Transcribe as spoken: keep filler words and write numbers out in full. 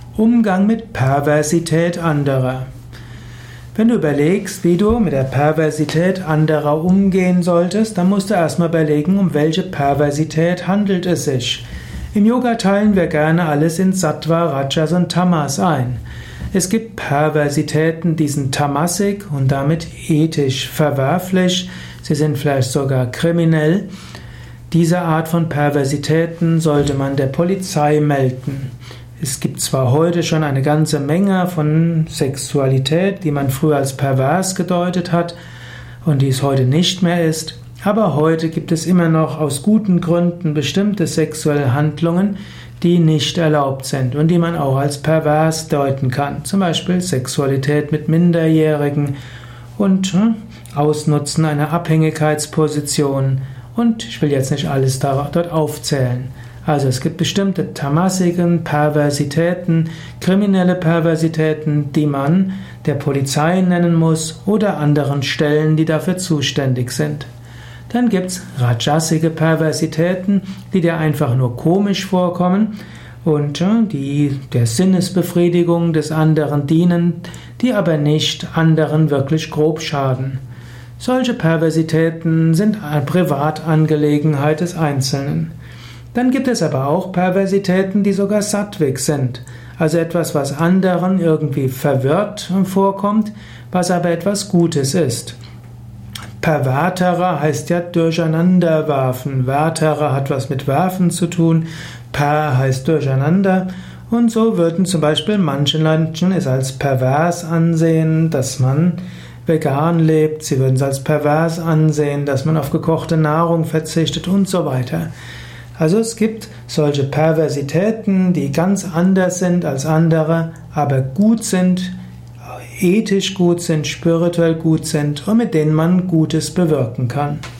Umgang mit Perversität anderer. Wenn du überlegst, wie du mit der Perversität anderer umgehen solltest, dann musst du erstmal überlegen, um welche Perversität handelt es sich. Im Yoga teilen wir gerne alles in Sattva, Rajas und Tamas ein. Es gibt Perversitäten, die sind tamasik und damit ethisch verwerflich. Sie sind vielleicht sogar kriminell. Diese Art von Perversitäten sollte man der Polizei melden. Es gibt zwar heute schon eine ganze Menge von Sexualität, die man früher als pervers gedeutet hat und die es heute nicht mehr ist, aber heute gibt es immer noch aus guten Gründen bestimmte sexuelle Handlungen, die nicht erlaubt sind und die man auch als pervers deuten kann. Zum Beispiel Sexualität mit Minderjährigen und hm, Ausnutzen einer Abhängigkeitsposition. Und ich will jetzt nicht alles dort aufzählen. Also es gibt bestimmte tamasiken Perversitäten, kriminelle Perversitäten, die man der Polizei nennen muss oder anderen Stellen, die dafür zuständig sind. Dann gibt es rajasige Perversitäten, die dir einfach nur komisch vorkommen und die der Sinnesbefriedigung des anderen dienen, die aber nicht anderen wirklich grob schaden. Solche Perversitäten sind eine Privatangelegenheit des Einzelnen. Dann gibt es aber auch Perversitäten, die sogar sattvik sind, also etwas, was anderen irgendwie verwirrt vorkommt, was aber etwas Gutes ist. Pervertere heißt ja durcheinander werfen, vertere hat was mit werfen zu tun, per heißt durcheinander und so würden zum Beispiel manche Menschen es als pervers ansehen, dass man vegan lebt, sie würden es als pervers ansehen, dass man auf gekochte Nahrung verzichtet und so weiter. Also es gibt solche Perversitäten, die ganz anders sind als andere, aber gut sind, ethisch gut sind, spirituell gut sind und mit denen man Gutes bewirken kann.